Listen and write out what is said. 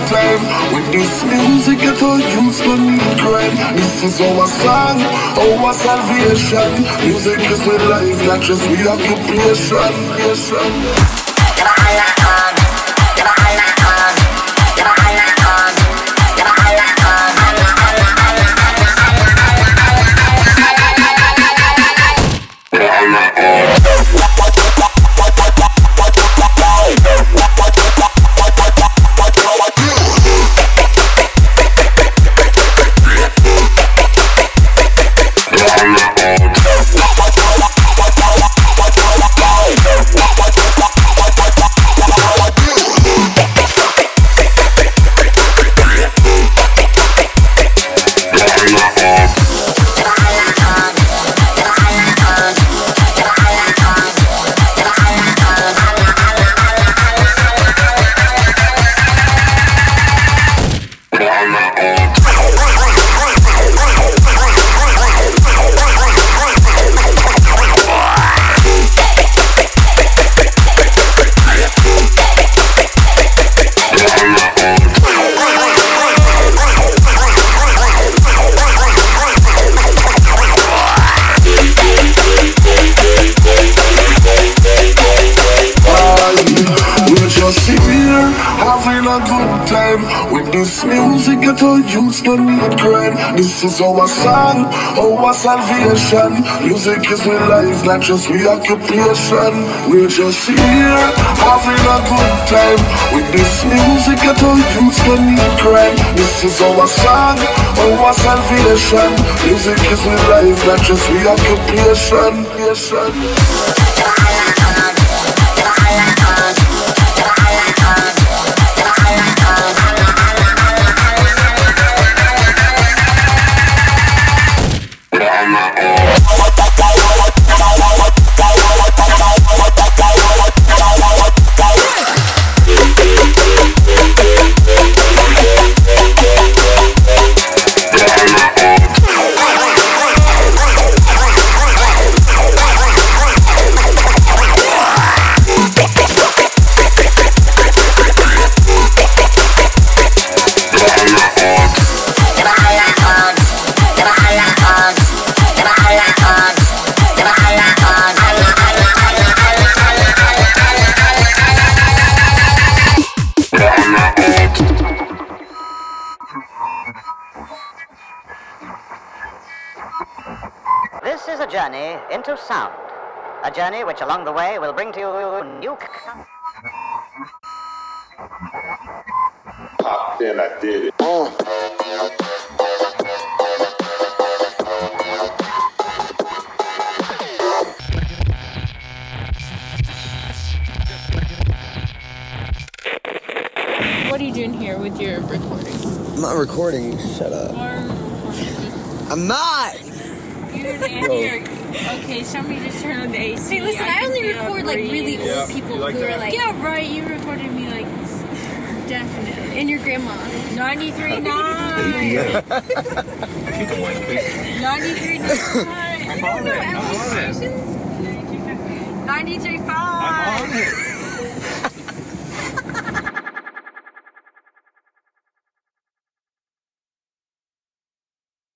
time. With this music, get all youths no need crime. This is our song, our salvation. Music is my life, not just we occupation. With this music, get all youths no need crime. This is our song, our salvation. Music is my life, not just we occupation. We're just here, having a good time. With this music, get all youths no need crime. This is our song, our salvation. Music is my life, not just we occupation. This is a journey into sound. A journey which along the way will bring to you new... Popped in, I did it. What are you doing here with your recording? I'm not recording. Shut up. I'm not! Okay, somebody just turn on the AC. Hey, listen, I only record like really old people who are like... Yeah, right, you recorded me like... Definitely. And your grandma. 93.9. 93.9. You don't know Ellen Stations? 93.5.